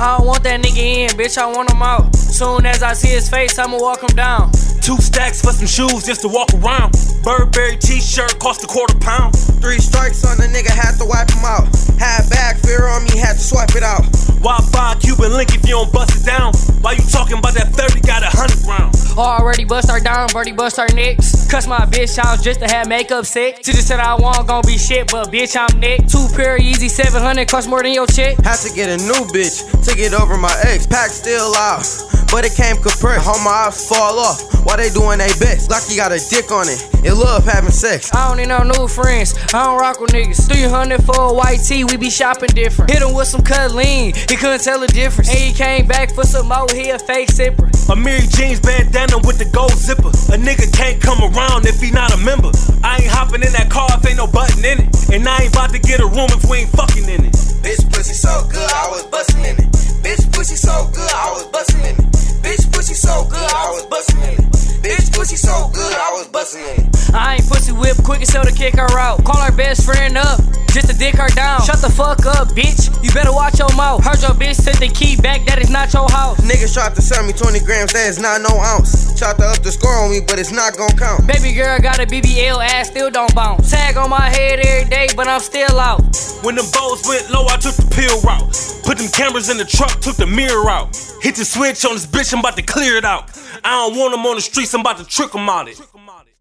I don't want that nigga in, bitch, I want him out. Soon as I see his face, I'ma walk him down. 2 stacks for some shoes just to walk around. Burberry t-shirt cost £1/4. 3 strikes on the nigga, had to wipe him out. Had bag fear on me, had to swipe it out. Wi-Fi Cuban link if you don't bust it down. Why you talking about that 30 got 100 rounds? Already bust her down, birdie bust her nicks. Cuss my bitch out just to have makeup sick. She just said I want gon' be shit, but bitch I'm Nick. 2 pair Yeezy 700 cost more than your chick. Had to get a new bitch to get over my ex. Pack still out, but it came compressed. All my eyes fall off while they doing they best. Like he got a dick on it, it love having sex. I don't need no new friends, I don't rock with niggas. 300 for a white tee, we be shopping different. Hit him with some cut lean, he couldn't tell the difference. And he came back for some more, he a fake sipper. A Mary Jeans bandana with the gold zipper. A nigga can't come around if he not a member. I ain't hopping in that car if ain't no button in it. And I ain't about to get a room if we ain't fucking in it. Bitch pussy so good, I was bustin' in it. Bitch pussy so good, I was bustin' in it. Bitch pussy so good, I was bustin' in it. Bitch pussy so good, I was bustin' in it. I ain't pussy whip quick as hell to kick her out. Call her best friend up, just to dick her down. Shut the fuck up, bitch, you better watch your mouth. Heard your bitch took the key back, that is not your house. Niggas tried to sell me 20 grams, that is not no ounce. Tried to up the score on me, but it's not gon' count. Baby girl got a BBL, ass still don't bounce. Tag on my head every day, but I'm still out. When them bows went low, I took the pill route. Put them cameras in the truck, took the mirror out. Hit the switch on this bitch, I'm about to clear it out. I don't want them on the streets, I'm about to trick them out it.